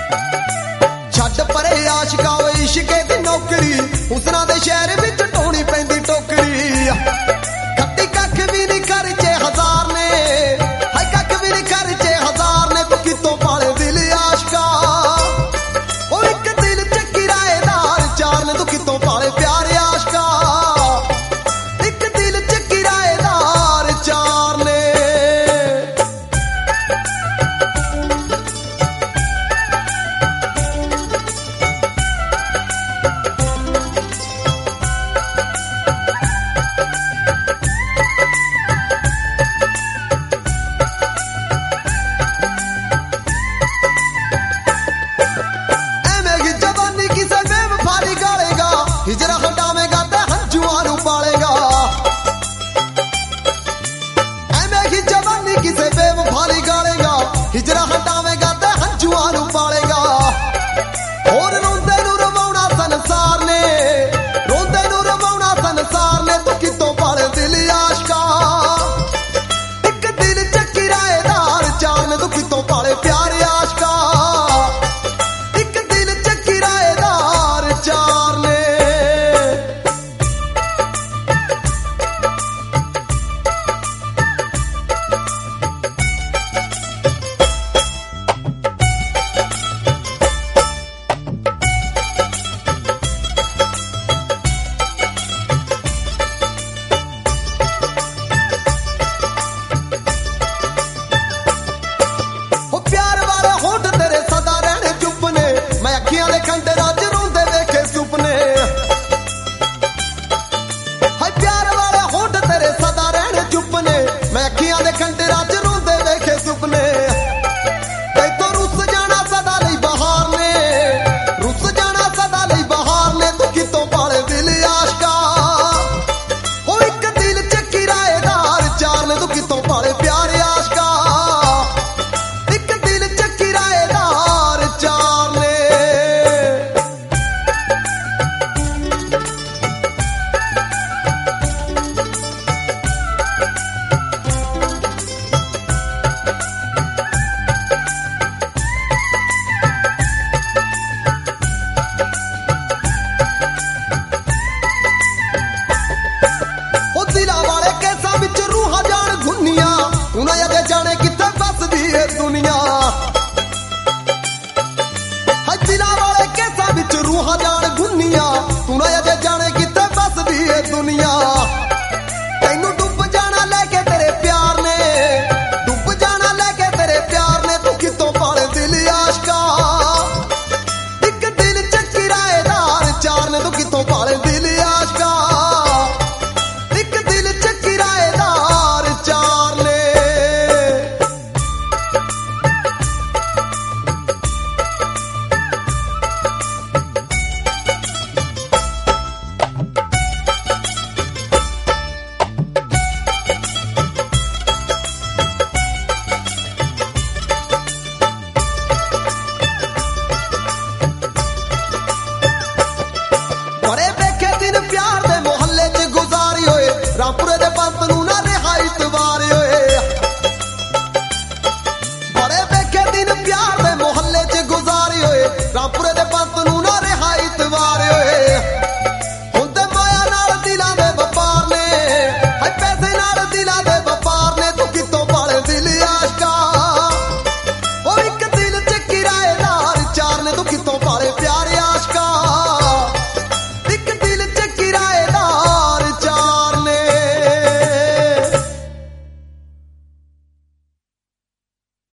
छड़ परे आशिका इश्के दी नौकरी हुसना दे शहर विच ढोनी पैंदी टोकरी खट्टी कख भी नहीं खर्चे हजार ने हाय कख भी नहीं खर्चे हजार ने तू कितों पाले दिल आशिका ओ एक दिल च किराएदार चार ने तू कितों पाले प्यारे आशिका एक दिल च किराएदार चार ने हिजरा हटावेगा ते हंजुआं नू पालेगा ऐवें ही जवानी किसे बेवफाली गालेगा हिजरा हटावेगा ते हंजुआं नू पालेगा और रोंदे नू रवाउणा संसार ने रोंदे नू रवाउणा संसार ने तू कितों पाले दिल आशिका एक दिल च किराएदार चार ने तू कितों पाले प्यारे आशिका एक दिल च किराएदार चार ने जाने किथे बसदी है दुनिया दिला वाले केसा विच रूहां जान गुनिया तू ना जाने किथे बसदी है दुनिया।